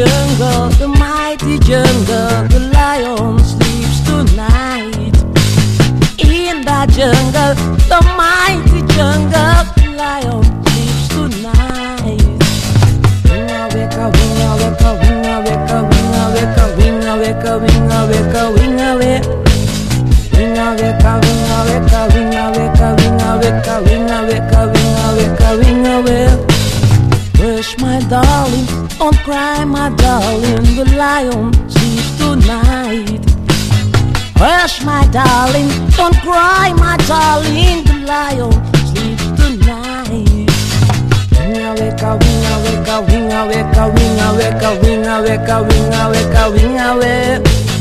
jungle, the mighty jungle, the lion sleeps tonight. In the jungle, the mighty jungle, the lion sleeps tonight. Winga weka, winga weka, winga weka, winga weka, winga weka, winga weka, winga weka. Winga weka, winga weka, winga weka, winga weka, winga weka, winga weka, winga weka. Hush, my darling, don't cry, my darling, the lion sleeps tonight. Hush, my darling, don't cry, my darling, the lion sleeps tonight. Winga weka, winga weka, winga weka, winga weka, winga weka, winga weka, winga weka.